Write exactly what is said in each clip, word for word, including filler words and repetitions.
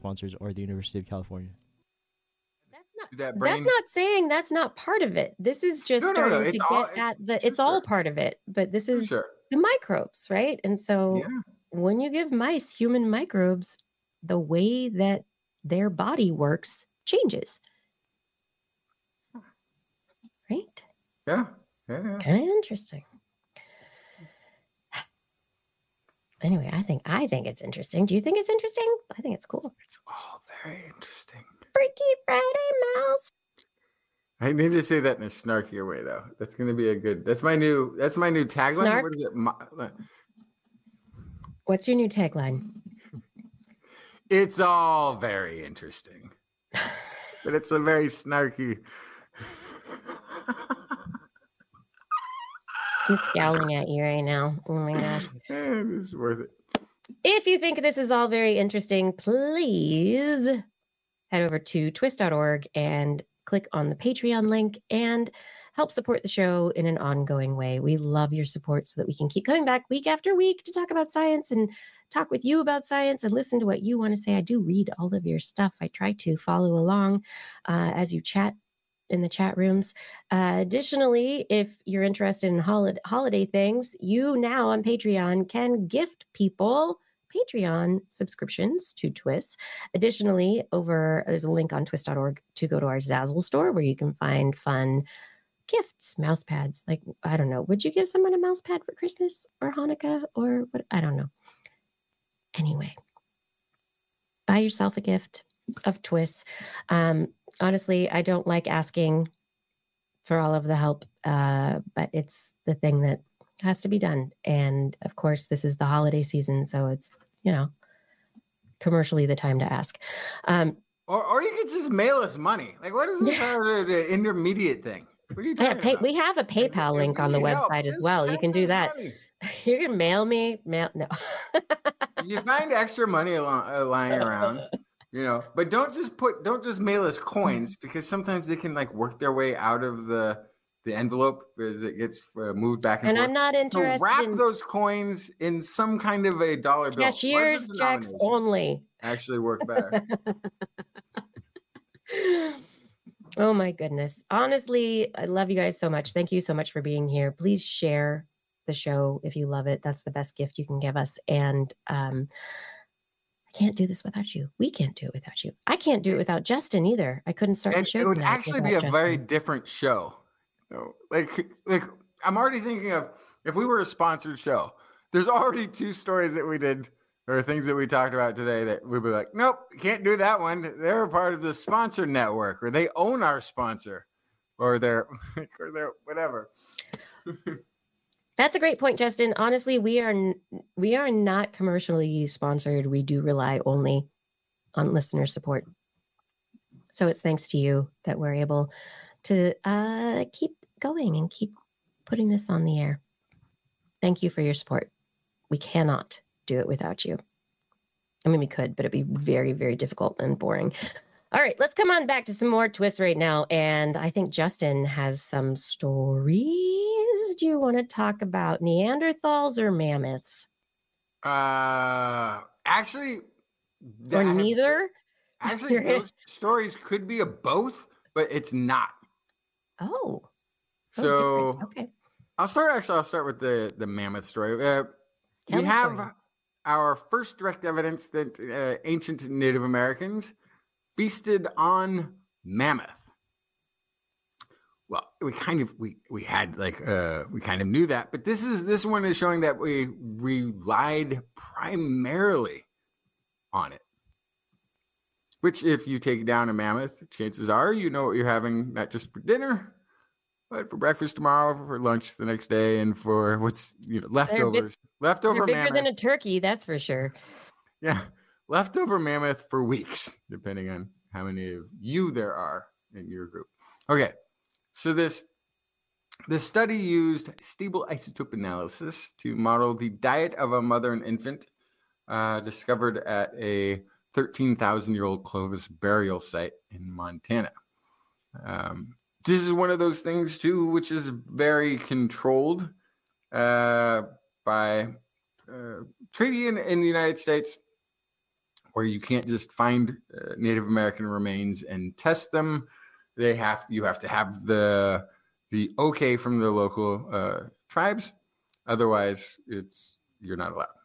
sponsors or the University of California. That's not, That that's brain- not saying that's not part of it. This is just No, no, no, starting it's to all- get at the, for it's all sure. part of it, but this is sure. the microbes, right? And so Yeah. when you give mice human microbes, the way that their body works changes. Right? Yeah. Yeah. yeah. Kind of interesting. Anyway, I think I think it's interesting. Do you think it's interesting? I think it's cool. It's all very interesting. Freaky Friday Mouse. I need to say that in a snarkier way, though. That's going to be a good. That's my new. That's my new tagline. Snark? What is it? My, What's your new tagline? it's all very interesting, but it's a very snarky. I'm scowling at you right now. Oh my gosh. It's worth it. If you think this is all very interesting, please head over to twist dot org and click on the Patreon link and help support the show in an ongoing way. We love your support so that we can keep coming back week after week to talk about science and talk with you about science and listen to what you want to say. I do read all of your stuff. I try to follow along uh, as you chat in the chat rooms. Uh, additionally, if you're interested in hol- holiday things, you now on Patreon can gift people Patreon subscriptions to Twist. Additionally, over there's a link on twist dot org to go to our Zazzle store where you can find fun gifts, mouse pads. Like, I don't know, would you give someone a mouse pad for Christmas or Hanukkah or what? I don't know. Anyway, buy yourself a gift of Twist. Um, honestly, I don't like asking for all of the help, uh, but it's the thing that has to be done. And of course, this is the holiday season, so it's, you know, commercially the time to ask. Um, Or, or you could just mail us money. Like, what is this Yeah. other the intermediate thing? What are you yeah, talking pay, about? we have a PayPal If link we on the need help, website as just well. You send can do us that. money. You can mail me, mail no. If you find extra money al- uh, lying around, you know, but don't just put, don't just mail us coins because sometimes they can like work their way out of the the envelope as it gets uh, moved back and, And forth. I'm not So interested wrap in those coins in some kind of a dollar bill. cashier's Larger checks denomination. only. Actually work better. Oh my goodness. Honestly, I love you guys so much. Thank you so much for being here. Please share the show if you love it. That's the best gift you can give us. And um, I can't do this without you. We can't do it without you. I can't do it without Justin either. I couldn't start And the show. it would tonight actually be a without very Justin. different show. You know, like, like I'm already thinking of if we were a sponsored show. There's already two stories that we did or things that we talked about today that we'd be like, nope, can't do that one. They're a part of the sponsor network, or they own our sponsor, or they're or they're whatever. That's a great point, Justin. Honestly, we are n- we are not commercially sponsored. We do rely only on listener support. So it's thanks to you that we're able to uh, keep going and keep putting this on the air. Thank you for your support. We cannot do it without you. I mean, we could, but it'd be very, very difficult and boring. All right, let's come on back to some more twists right now. And I think Justin has some stories. Do you want to talk about Neanderthals or mammoths? Uh, actually, Or that has- neither? Actually, You're gonna- those stories could be a both, but it's not. Oh. oh, So different. Okay. I'll start. Actually, I'll start with the the mammoth story. Uh, Tell we the have story. our first direct evidence that uh, ancient Native Americans feasted on mammoth. Well, we kind of we we had like uh, we kind of knew that, but this is this one is showing that we relied primarily on it. Which, if you take down a mammoth, chances are you know what you're having, not just for dinner, but for breakfast tomorrow, for lunch the next day, and for what's you know leftovers. Leftover They're bigger mammoth. than a turkey, that's for sure. Yeah, leftover mammoth for weeks, depending on how many of you there are in your group. Okay, so this this study used stable isotope analysis to model the diet of a mother and infant uh, discovered at a thirteen thousand year old Clovis burial site in Montana. Um, this is one of those things too, which is very controlled uh, by uh, treaty in, in the United States where you can't just find uh, Native American remains and test them. They have you have to have the the okay from the local uh, tribes. Otherwise, it's you're not allowed.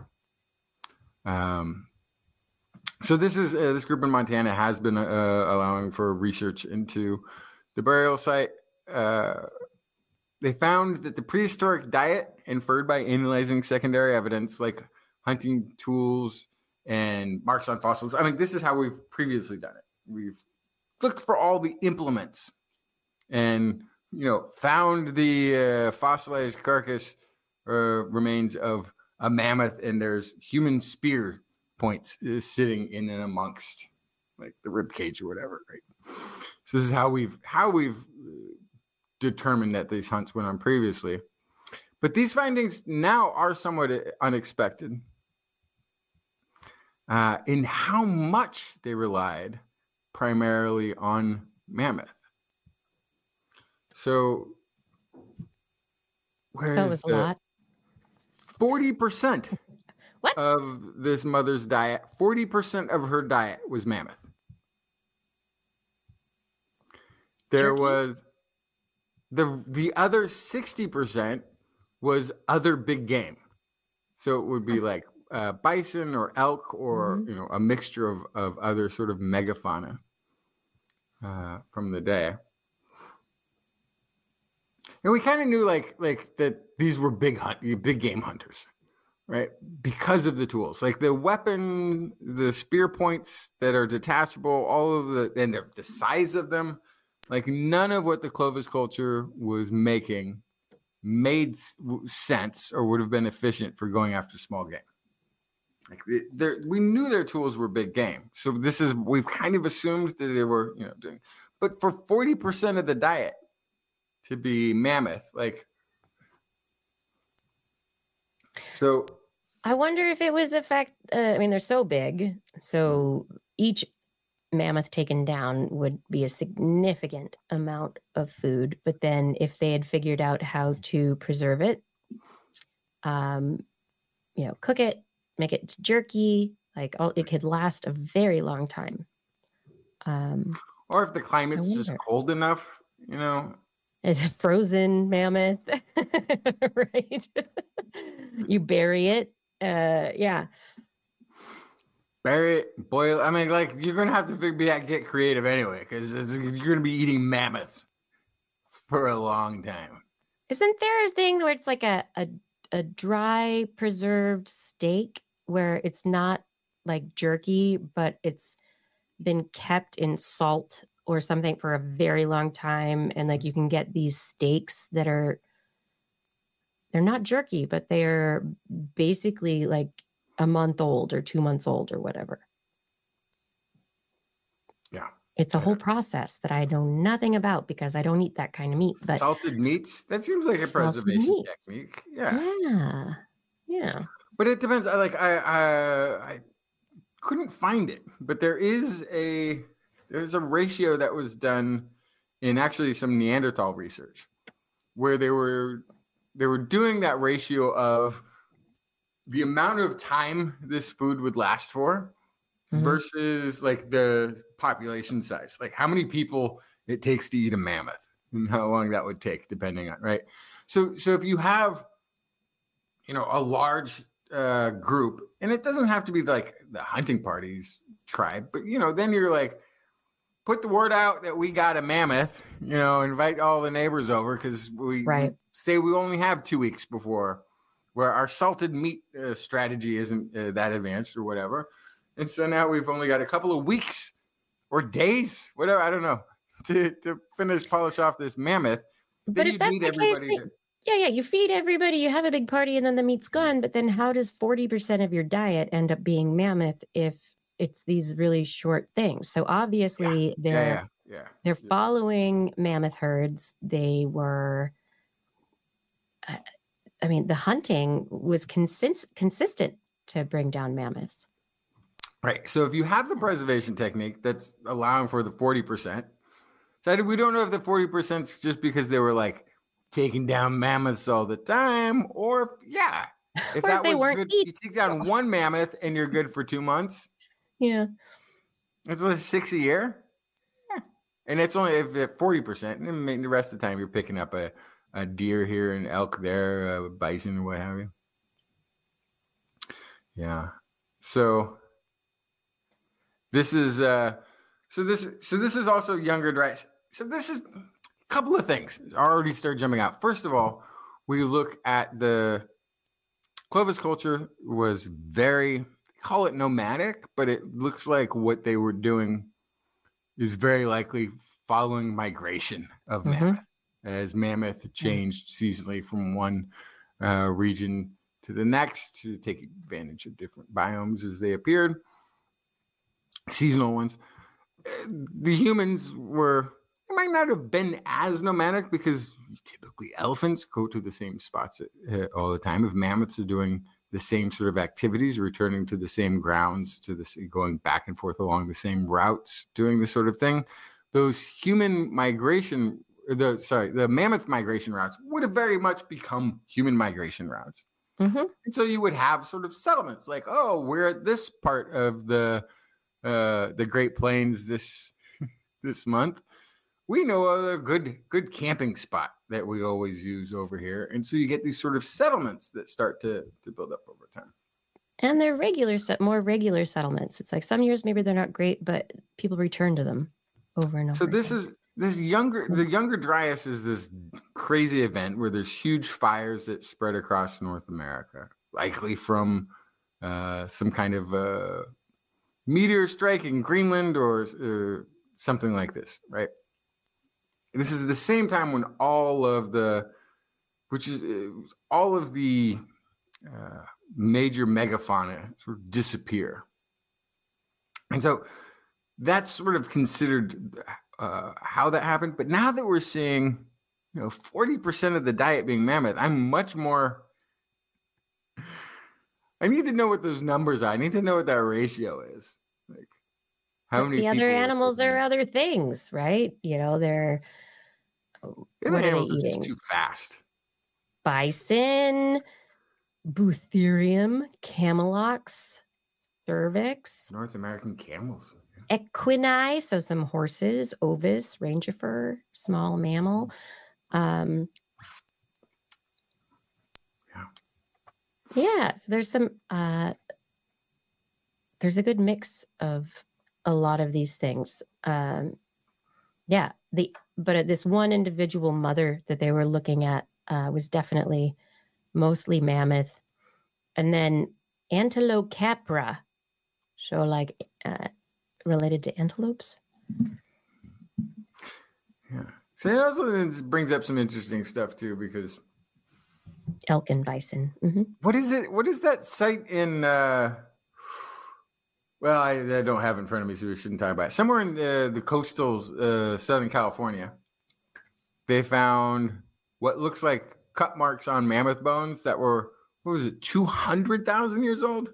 Um, so this is uh, this group in Montana has been uh, allowing for research into the burial site. Uh, they found that the prehistoric diet inferred by analyzing secondary evidence like hunting tools and marks on fossils. I mean, this is how we've previously done it. We've looked for all the implements and, you know, found the uh, fossilized carcass uh, remains of a mammoth, and there's human spear points uh, sitting in and amongst like the rib cage or whatever, right? So this is how we've how we've determined that these hunts went on previously. But these findings now are somewhat unexpected uh, in how much they relied primarily on mammoth. So, where So it is was a the lot. forty percent What? of this mother's diet, forty percent of her diet was mammoth. There Jerky? was the the other sixty percent was other big game. So it would be like uh, bison or elk or Mhm. you know a mixture of, of other sort of megafauna uh, from the day. And we kind of knew like like that these were big hunt big game hunters, right? Because of the tools, like the weapon, the spear points that are detachable, all of the and the, the size of them, like none of what the Clovis culture was making made s- sense or would have been efficient for going after small game. Like they, we knew their tools were big game, so this is we've kind of assumed that they were you know doing, but for forty percent of the diet to be mammoth, like so. I wonder if it was a fact. Uh, I mean, they're so big, so each mammoth taken down would be a significant amount of food. But then, if they had figured out how to preserve it, um, you know, cook it, make it jerky, like all, it could last a very long time. Um, Or if the climate's just wonder. cold enough, you know. It's a frozen mammoth, right? You bury it. Uh, yeah. Bury it, boil. I mean, like you're gonna have to figure out get creative anyway, because you're gonna be eating mammoth for a long time. Isn't there a thing where it's like a, a a dry preserved steak where it's not like jerky, but it's been kept in salt or something for a very long time, and like you can get these steaks that are they're not jerky, but they're basically like a month old or two months old or whatever. Yeah. It's a Yeah. whole process that I know nothing about because I don't eat that kind of meat. But Salted meats, that seems like a Salted preservation meat. technique. Yeah. yeah, yeah. But it depends. I like I, I I couldn't find it, but there is a there's a ratio that was done in actually some Neanderthal research where they were they were doing that ratio of the amount of time this food would last for Mhm. versus like the population size, like how many people it takes to eat a mammoth and how long that would take depending on right. So so if you have you know a large uh, group, and it doesn't have to be like the hunting parties tribe, but you know then you're like put the word out that we got a mammoth, you know, invite all the neighbors over because we, Right. we say we only have two weeks before where our salted meat uh, strategy isn't uh, that advanced or whatever. And so now we've only got a couple of weeks or days, whatever, I don't know, to, to finish, polish off this mammoth. But Then if you'd that's need the case, everybody then- to, yeah, yeah, you feed everybody, you have a big party, and then the meat's gone. But then how does forty percent of your diet end up being mammoth if it's these really short things? So obviously they're yeah, yeah, yeah. they're yeah. following mammoth herds. They were, uh, I mean, the hunting was consist- consistent to bring down mammoths. Right. So if you have the preservation technique that's allowing for the forty percent, so we don't know if the forty percent is just because they were like taking down mammoths all the time, or if, yeah, if Or that if they was weren't good, eating you take down one mammoth and you're good for two months. Yeah. It's like six a year. Yeah. And it's only if at forty percent. And the rest of the time you're picking up a, a deer here and elk there, a bison or what have you. Yeah. So this is uh so this so this is also younger dry. So this is a couple of things already start jumping out. First of all, we look at the Clovis culture was very, call it nomadic, but it looks like what they were doing is very likely following migration of Mhm. mammoth, as mammoth changed seasonally from one uh, region to the next to take advantage of different biomes as they appeared, seasonal ones. Uh, The humans were, they might not have been as nomadic because typically elephants go to the same spots uh, all the time. If mammoths are doing the same sort of activities, returning to the same grounds, to the going back and forth along the same routes, doing this sort of thing, those human migration, the sorry, the mammoth migration routes would have very much become human migration routes. Mhm. And so you would have sort of settlements like, oh, we're at this part of the uh, the Great Plains this this month. We know a good good camping spot that we always use over here. And so you get these sort of settlements that start to, to build up over time. And they're regular set more regular settlements. It's like some years maybe they're not great, but people return to them over and over. So this again. is this younger the younger Dryas is this crazy event where there's huge fires that spread across North America, likely from uh, some kind of uh, meteor strike in Greenland or uh, something like this, right? This is the same time when all of the, which is uh, all of the uh, major megafauna sort of disappear. And so that's sort of considered uh, how that happened. But now that we're seeing, you know, forty percent of the diet being mammoth, I'm much more, I need to know what those numbers are. I need to know what that ratio is. Like, how But many the other people are animals taking- are other things, right? You know, they're The other what are they animals are just eating? too fast. Bison, Butherium, Camelox, cervix, North American camels. equini, so some horses, ovis, rangifer, small mammal. Um, Yeah. yeah, so there's some uh, there's a good mix of a lot of these things. Um, yeah, the but uh, this one individual mother that they were looking at uh, was definitely mostly mammoth, and then Antilocapra, so like uh, related to antelopes. Yeah. So it also then brings up some interesting stuff too, because Elk and bison. hmm what is it? What is that site in? Uh, well, I, I don't have it in front of me, so we shouldn't talk about it. Somewhere in the, the coastal uh, Southern California, they found what looks like cut marks on mammoth bones that were, what was it, two hundred thousand years old?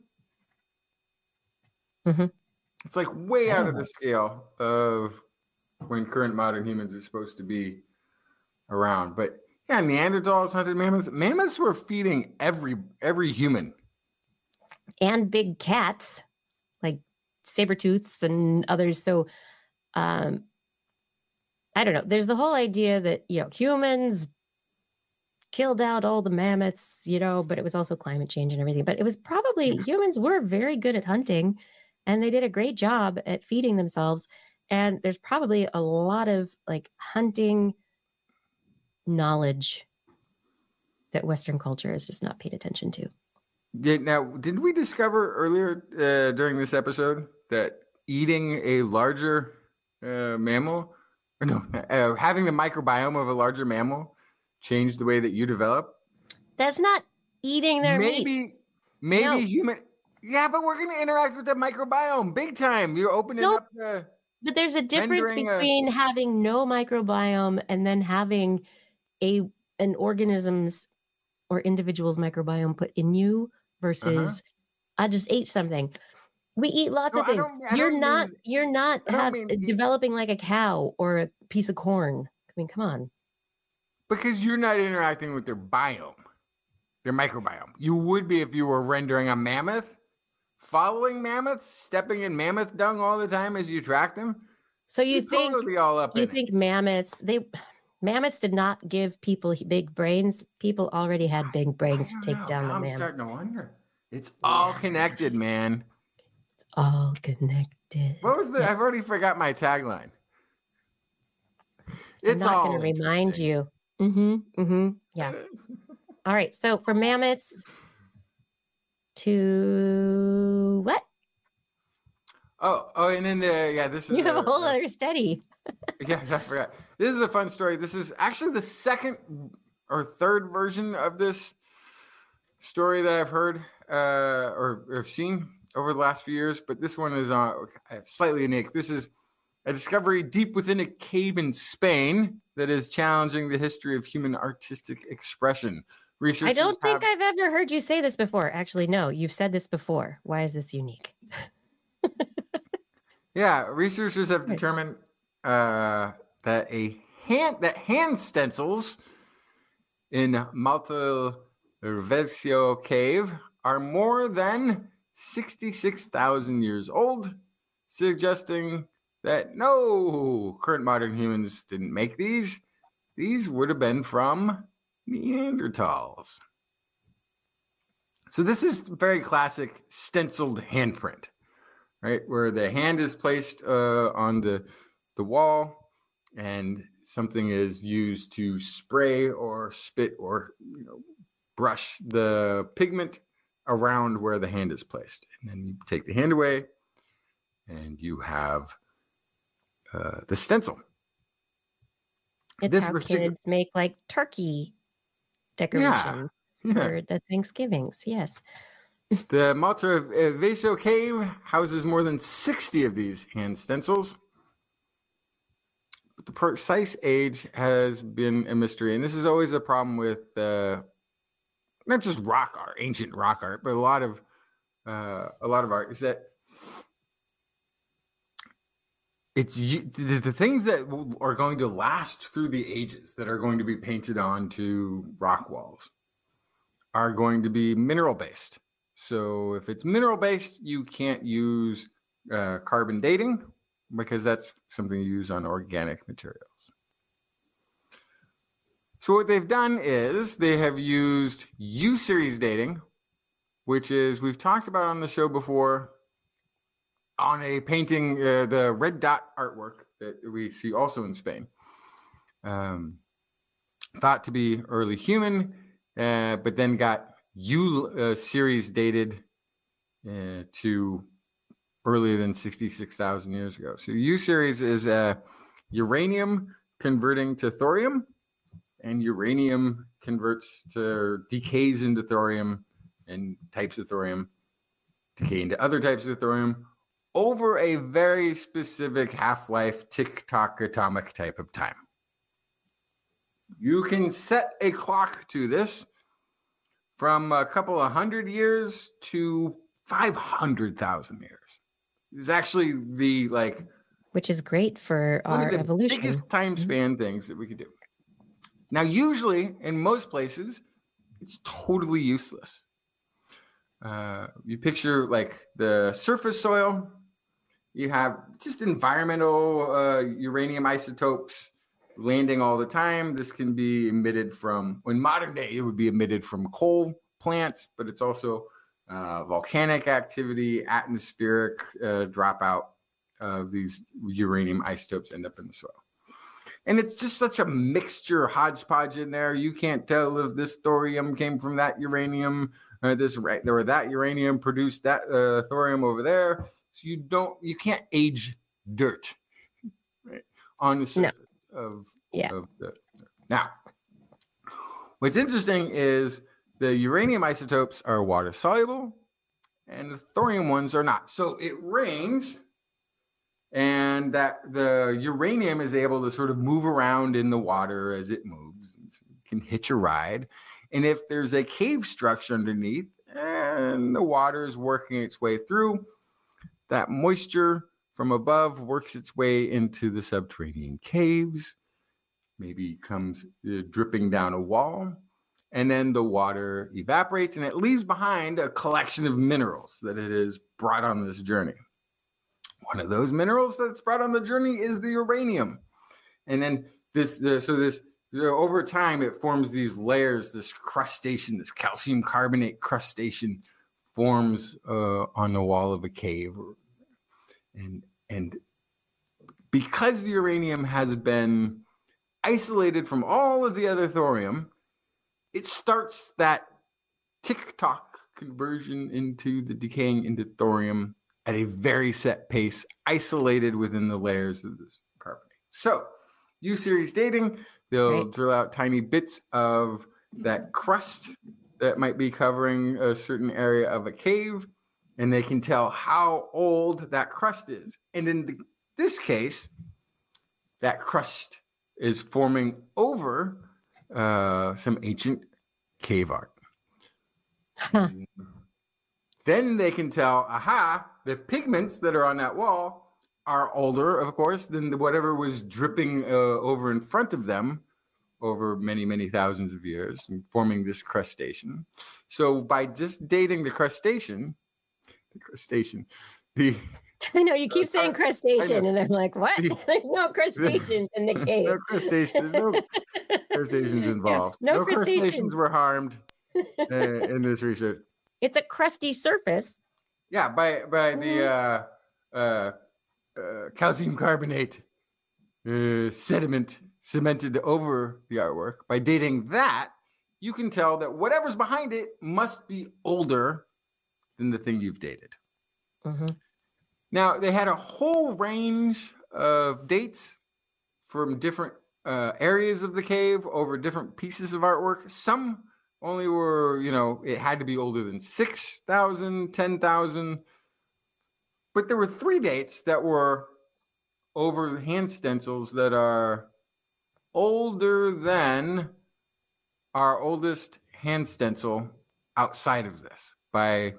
Mhm. It's like way out of Wow. the scale of when current modern humans are supposed to be around. But yeah, Neanderthals hunted mammoths. Mammoths were feeding every every human. And big cats like saber-tooths and others. So um, I don't know. There's the whole idea that, you know, humans killed out all the mammoths, you know, but it was also climate change and everything. But it was probably humans were very good at hunting and they did a great job at feeding themselves. And there's probably a lot of like hunting knowledge that Western culture has just not paid attention to. Did, now, did we discover earlier uh, during this episode that eating a larger uh, mammal, or no, uh, having the microbiome of a larger mammal changed the way that you develop? That's not eating their meat. Maybe, maybe No. human. Yeah, but we're going to interact with the microbiome big time. You're opening Nope. up the. But there's a difference Rendering a- between having no microbiome and then having a an organism's or individual's microbiome put in you versus I just ate something. We eat lots No, of I things. don't- I You're don't not mean- you're not I don't have, mean eat- developing like a cow or a piece of corn. I mean, come on. Because you're not interacting with their biome, their microbiome. You would be if you were rendering a mammoth, following mammoths, stepping in mammoth dung all the time as you track them. So you You're think totally all up you in think mammoths they mammoths did not give people big brains. People already had big it. brains I to don't take know. down Now the I'm mammoths. starting to wonder. It's all Yeah. connected, man. It's all connected. What was the? Yeah. I've already forgot my tagline. I'm It's not all going to remind interesting. you. Mm-hmm. Mm-hmm. Yeah. All right. So for mammoths to what? Oh, oh, and then the yeah, this is You have a whole a- other study. yeah, I forgot. This is a fun story. This is actually the second or third version of this story that I've heard uh, or, or seen over the last few years, but this one is uh, slightly unique. This is a discovery deep within a cave in Spain that is challenging the history of human artistic expression. Researchers I don't think have, I've ever heard you say this before. Actually, no, you've said this before. Why is this unique? yeah, researchers have Right. determined uh, that a hand that hand stencils in Malta Rovescio cave are more than sixty-six thousand years old, suggesting that no, current modern humans didn't make these. These would have been from Neanderthals. So this is very classic stenciled handprint, right? Where the hand is placed uh, on the, the wall and something is used to spray or spit or you know, brush the pigment around where the hand is placed. And then you take the hand away and you have uh, the stencil. It's This how particular- kids make like turkey decorations Yeah. for the Thanksgivings. Yes. The Malta Vesio cave houses more than sixty of these hand stencils. But the precise age has been a mystery. And this is always a problem with uh, not just rock art, ancient rock art, but a lot of uh, a lot of art is that it's the, the things that are going to last through the ages that are going to be painted onto rock walls are going to be mineral based. So if it's mineral based, you can't use uh, carbon dating because that's something you use on organic materials. So what they've done is they have used U-series dating, which is we've talked about on the show before on a painting, uh, the red dot artwork that we see also in Spain, um, thought to be early human, uh, but then got U-series dated uh, to earlier than sixty-six thousand years ago. So U-series is uh, uranium converting to thorium, and uranium converts to decays into thorium, and types of thorium decay into other types of thorium over a very specific half-life tick-tock atomic type of time. You can set a clock to this from a couple of hundred years to five hundred thousand years. It's actually the like Which is great for one our of the evolution. biggest time span things that we could do. Now, usually in most places, it's totally useless. Uh, you picture like the surface soil, you have just environmental uh, uranium isotopes landing all the time. This can be emitted from, in modern day, it would be emitted from coal plants, but it's also uh, volcanic activity, atmospheric uh, dropout of these uranium isotopes end up in the soil. And it's just such a mixture, hodgepodge in there. You can't tell if this thorium came from that uranium, or this right or that uranium produced that uh, thorium over there. So you don't, you can't age dirt right, on the surface no. of, yeah. of the. Now, what's interesting is the uranium isotopes are water soluble, and the thorium ones are not. So it rains. And that the uranium is able to sort of move around in the water as it moves. It can hitch a ride. And if there's a cave structure underneath and the water is working its way through, that moisture from above works its way into the subterranean caves, maybe comes uh, dripping down a wall. and then the water evaporates, and it leaves behind a collection of minerals that it has brought on this journey. One of those minerals that's brought on the journey is the uranium. And then this, uh, so this, uh, over time, it forms these layers, this crustation, this calcium carbonate crustation forms uh, on the wall of a cave. And, and because the uranium has been isolated from all of the other thorium, it starts that tick-tock conversion into the decaying into thorium at a very set pace, isolated within the layers of this carbonate. So, U-series dating, they'll right. drill out tiny bits of that crust that might be covering a certain area of a cave, and they can tell how old that crust is. And in the, this case, that crust is forming over uh, some ancient cave art. Huh. Then they can tell, aha, the pigments that are on that wall are older, of course, than the, whatever was dripping uh, over in front of them over many, many thousands of years and forming this crustation. So by just dating the crustation, the crustation, the I know you keep uh, saying crustacean, and I'm like, what? The, there's no crustaceans in the cave. No crustaceans. There's no crustaceans involved. No, no, no crustaceans. crustaceans were harmed uh, in this research. It's a crusty surface. Yeah, by by the uh, uh, uh, calcium carbonate uh, sediment cemented over the artwork. By dating that, you can tell that whatever's behind it must be older than the thing you've dated. Mm-hmm. Now, they had a whole range of dates from different uh, areas of the cave over different pieces of artwork. Some only were, you know, it had to be older than six thousand, ten thousand. But there were three dates that were over hand stencils that are older than our oldest hand stencil outside of this by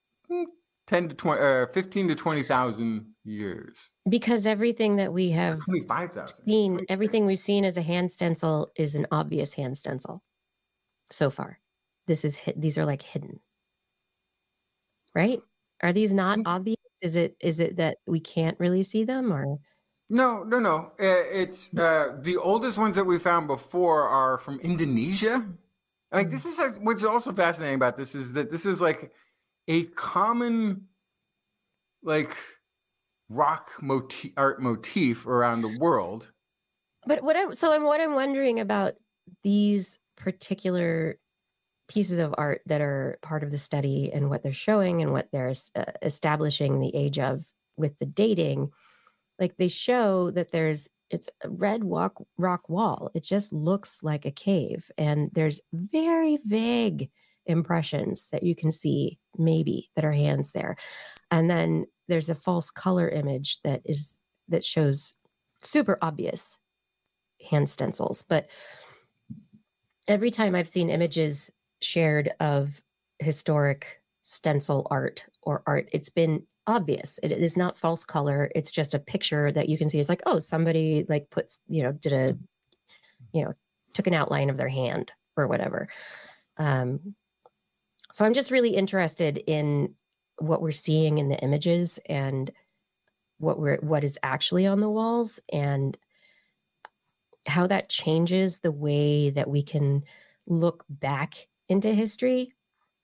ten to twenty, uh, fifteen to twenty thousand years. Because everything that we have twenty-five thousand seen, everything we've seen as a hand stencil is an obvious hand stencil. So far, this is these are like hidden, right? Are these not mm-hmm. obvious? Is it is it that we can't really see them, or no, no, no? It's uh, the oldest ones that we found before are from Indonesia. Like this is like, what's also fascinating about this is that this is like a common like rock motif, art motif around the world. But what I'm so I'm what I'm wondering about these particular pieces of art that are part of the study and what they're showing and what they're uh, establishing the age of with the dating, like they show that there's it's a red rock rock wall. It just looks like a cave, and there's very vague impressions that you can see maybe that are hands there, and then there's a false color image that is that shows super obvious hand stencils. But every time I've seen images shared of historic stencil art or art, it's been obvious. It is not false color. It's just a picture that you can see. It's like, oh, somebody like puts, you know, did a, you know, took an outline of their hand or whatever. Um, so I'm just really interested in what we're seeing in the images and what we're, what is actually on the walls and how that changes the way that we can look back into history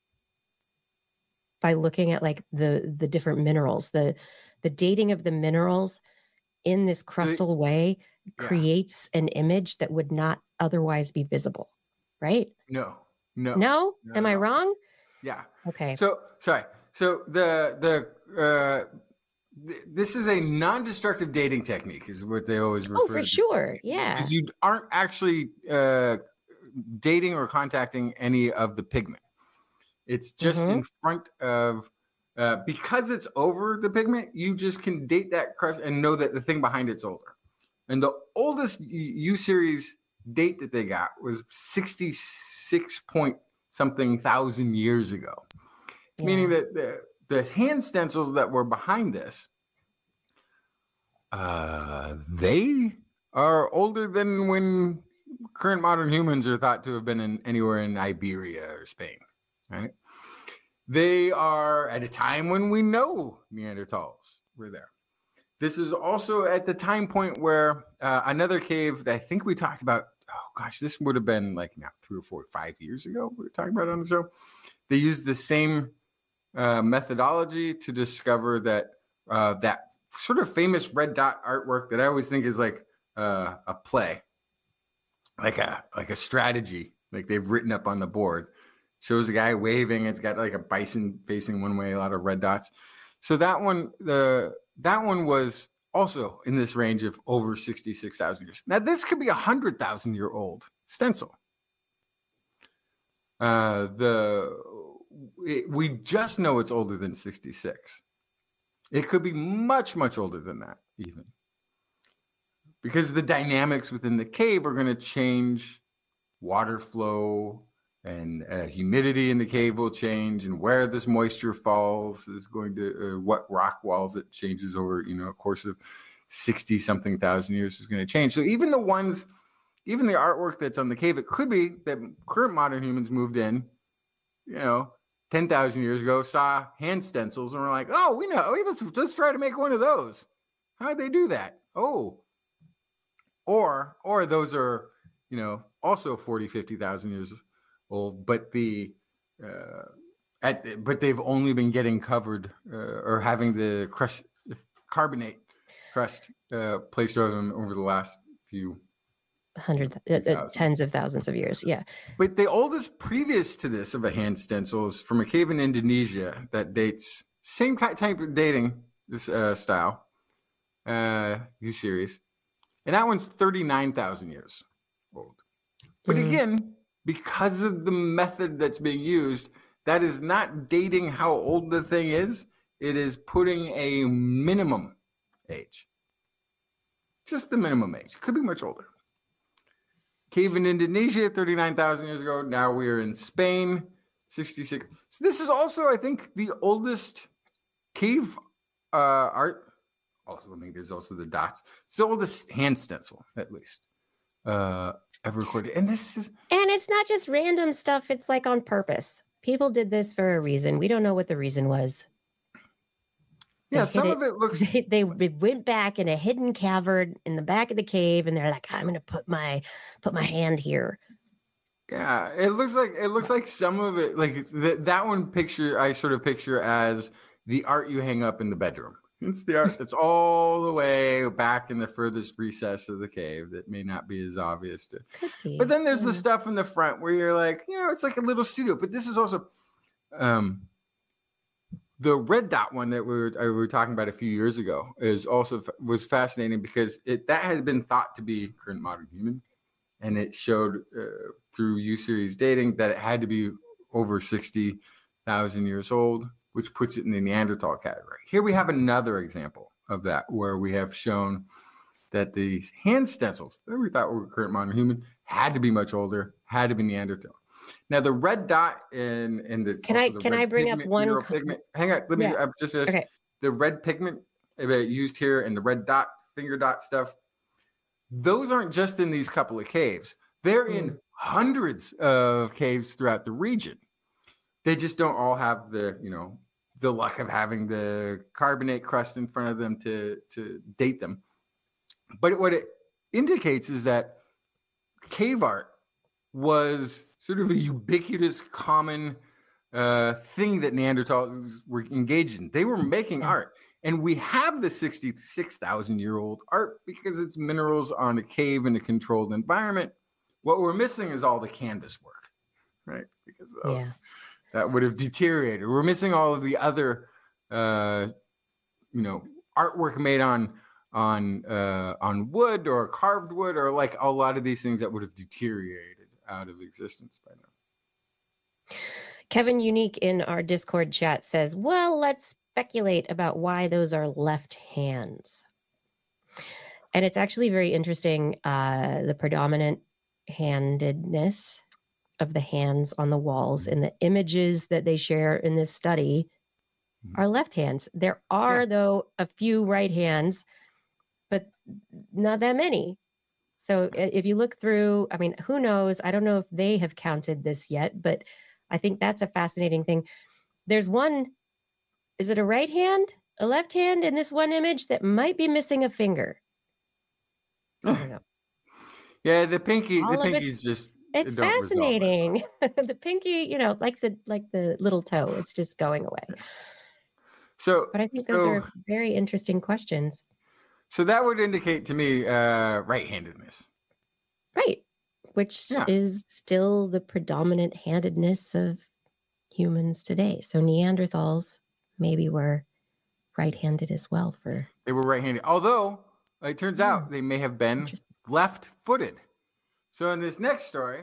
by looking at like the the different minerals, the the dating of the minerals in this crustal way yeah. creates an image that would not otherwise be visible, right? No, no, no. no Am no. I wrong? Yeah. Okay. So sorry. So the the uh, th- this is a non-destructive dating technique, is what they always refer. Oh, for to sure. Yeah. Because you aren't actually uh, dating or contacting any of the pigment. It's just mm-hmm. in front of, uh, because it's over the pigment, you just can date that crust and know that the thing behind it's older. And the oldest U-series date that they got was sixty-six point something thousand years ago. Yeah. Meaning that the, the hand stencils that were behind this, uh, they are older than when current modern humans are thought to have been in anywhere in Iberia or Spain, right? They are at a time when we know Neanderthals were there. This is also at the time point where uh, another cave that I think we talked about, oh gosh, this would have been like now three or four, five years ago we were talking about it on the show. They used the same uh, methodology to discover that uh, that sort of famous red dot artwork that I always think is like uh, a play, like a like a strategy, like they've written up on the board. Shows a guy waving. It's got like a bison facing one way, a lot of red dots. So that one, the that one was also in this range of over sixty-six thousand years. Now this could be a hundred thousand year old stencil. Uh, the it, we just know it's older than sixty-six. It could be much, much older than that, even. Because the dynamics within the cave are going to change. Water flow and uh, humidity in the cave will change, and where this moisture falls is going to, uh, what rock walls it changes over, you know, a course of sixty something thousand years is going to change. So even the ones, even the artwork that's on the cave, it could be that current modern humans moved in, you know, ten thousand years ago, saw hand stencils and were like, oh, we know, let's, let's try to make one of those. How'd they do that? Oh, or, or those are, you know, also forty, fifty thousand years old, but the, uh, at, but they've only been getting covered uh, or having the crust, carbonate crust uh, placed over them over the last few hundred, uh, uh, tens of thousands of years. Yeah. But the oldest previous to this of a hand stencil is from a cave in Indonesia that dates, same type of dating this uh, style, uh, you series. And that one's thirty-nine thousand years old. But mm-hmm. again, because of the method that's being used, that is not dating how old the thing is. It is putting a minimum age. Just the minimum age. Could be much older. Cave in Indonesia, thirty-nine thousand years ago. Now we are in Spain, sixty-six. So this is also, I think, the oldest cave uh, art. Also, I think there's also the dots. It's the oldest hand stencil, at least, uh, ever recorded. And this is... And it's not just random stuff. It's like on purpose. People did this for a reason. We don't know what the reason was. Yeah, some it, of it looks... They, they went back in a hidden cavern in the back of the cave, and they're like, I'm going to put my put my hand here. Yeah, it looks like it looks like some of it, like the, that one picture I sort of picture as the art you hang up in the bedroom. It's the art that's all the way back in the furthest recess of the cave that may not be as obvious to. But then there's the stuff in the front where you're like, you know, it's like a little studio. But this is also um, the red dot one that we were, we were talking about a few years ago is also was fascinating because it that had been thought to be current modern human. And it showed uh, through U-series dating that it had to be over sixty thousand years old, which puts it in the Neanderthal category. Here we have another example of that, where we have shown that these hand stencils that we thought were current modern human had to be much older, had to be Neanderthal. Now the red dot in in this. Can I can I bring pigment, up one? Pigment, hang on, let me. Yeah. I've just finished. Okay. The red pigment used here and the red dot finger dot stuff. Those aren't just in these couple of caves. They're mm. in hundreds of caves throughout the region. They just don't all have the, you know, the luck of having the carbonate crust in front of them to, to date them. But what it indicates is that cave art was sort of a ubiquitous, common uh, thing that Neanderthals were engaged in. They were making art. And we have the sixty-six thousand year old art because it's minerals on a cave in a controlled environment. What we're missing is all the canvas work, right? Because oh, yeah. that would have deteriorated. We're missing all of the other, uh, you know, artwork made on on uh, on wood or carved wood, or like a lot of these things that would have deteriorated out of existence by now. Kevin Unique in our Discord chat says, "Well, let's speculate about why those are left hands." And it's actually very interesting. Uh, the predominant handedness of the hands on the walls in the images that they share in this study are left hands. There are, yeah. though, a few right hands, but not that many. So i- if you look through, I mean, who knows? I don't know if they have counted this yet, but I think that's a fascinating thing. There's one, is it a right hand, a left hand in this one image that might be missing a finger? I don't know. Yeah, the pinky, All the of it's- pinky's just It's don't resolve it. fascinating. The pinky, you know, like the like the little toe, it's just going away. So, But I think those so, are very interesting questions. so that would indicate to me uh, right-handedness. Right. Which Yeah. is still the predominant handedness of humans today. So Neanderthals maybe were right-handed as well for They were right-handed. Although it turns out Hmm. they may have been Interesting. left-footed. So in this next story,